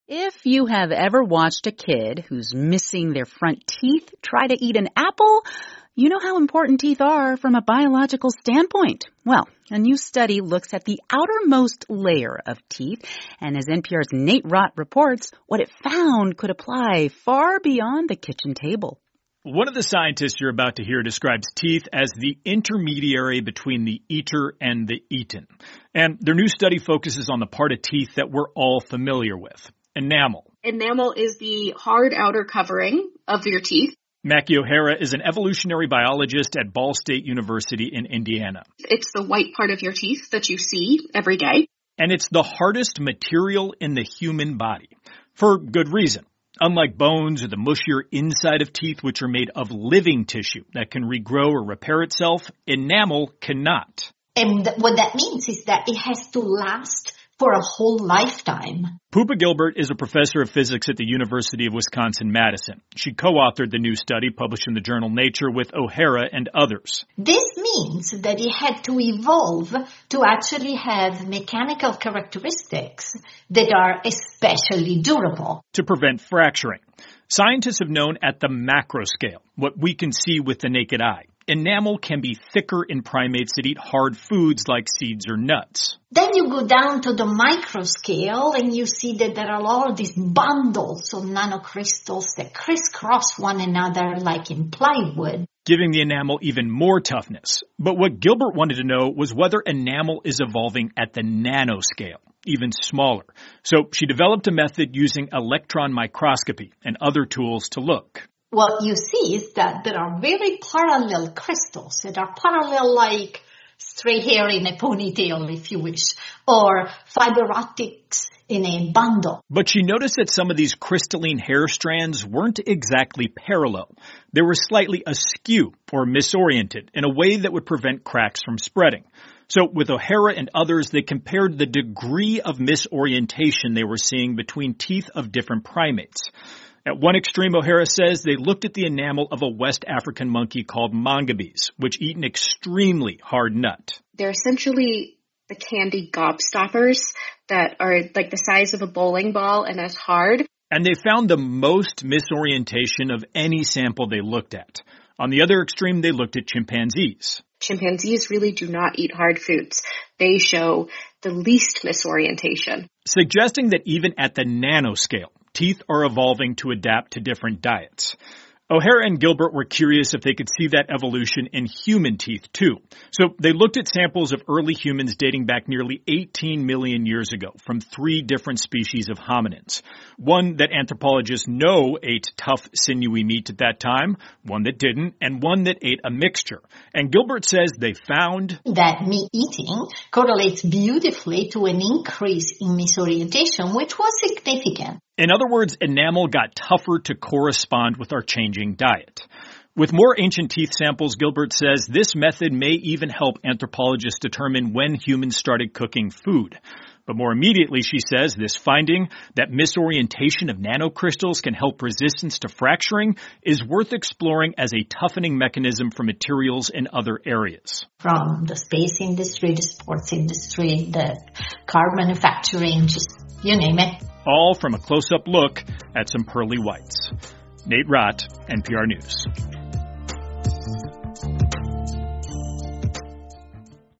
If you have ever watched a kid who's missing their front teeth try to eat an apple, you know how important teeth are from a biological standpoint. Well, a new study looks at the outermost layer of teeth, and as NPR's Nate Rott reports, what it found could apply far beyond the kitchen table. One of the scientists you're about to hear describes teeth as the intermediary between the eater and the eaten. And their new study focuses on the part of teeth that we're all familiar with. Enamel. Enamel is the hard outer covering of your teeth. Mackie O'Hara is an evolutionary biologist at Ball State University in Indiana. It's the white part of your teeth that you see every day. And it's the hardest material in the human body. For good reason. Unlike bones or the mushier inside of teeth, which are made of living tissue that can regrow or repair itself, enamel cannot. And what that means is that it has to last for a whole lifetime. Poopa Gilbert is a professor of physics at the University of Wisconsin-Madison. She co-authored the new study published in the journal Nature with O'Hara and others. This means that it had to evolve to actually have mechanical characteristics that are especially durable. To prevent fracturing. Scientists have known at the macro scale, what we can see with the naked eye. Enamel can be thicker in primates that eat hard foods like seeds or nuts. Then you go down to the micro scale and you see that there are all of these bundles of nanocrystals that crisscross one another like in plywood, giving the enamel even more toughness. But what Gilbert wanted to know was whether enamel is evolving at the nanoscale, even smaller. So she developed a method using electron microscopy and other tools to look. What you see is that there are very parallel crystals that are parallel like stray hair in a ponytail, if you wish, or fiber optics in a bundle. But she noticed that some of these crystalline hair strands weren't exactly parallel. They were slightly askew or misoriented in a way that would prevent cracks from spreading. So with O'Hara and others, they compared the degree of misorientation they were seeing between teeth of different primates. At one extreme, O'Hara says they looked at the enamel of a West African monkey called mangabes, which eat an extremely hard nut. They're essentially the candy gobstoppers that are like the size of a bowling ball and as hard. And they found the most misorientation of any sample they looked at. On the other extreme, they looked at chimpanzees. Chimpanzees really do not eat hard foods. They show the least misorientation. Suggesting that even at the nanoscale, teeth are evolving to adapt to different diets. O'Hara and Gilbert were curious if they could see that evolution in human teeth, too. So they looked at samples of early humans dating back nearly 18 million years ago from 3 different species of hominins. One that anthropologists know ate tough, sinewy meat at that time, one that didn't, and one that ate a mixture. And Gilbert says they found that meat eating correlates beautifully to an increase in misorientation, which was significant. In other words, enamel got tougher to correspond with our changing diet. With more ancient teeth samples, Gilbert says this method may even help anthropologists determine when humans started cooking food. But more immediately, she says, this finding that misorientation of nanocrystals can help resistance to fracturing is worth exploring as a toughening mechanism for materials in other areas. From the space industry, the sports industry, the car manufacturing, just you name it. All from a close-up look at some pearly whites. Nate Rott, NPR News.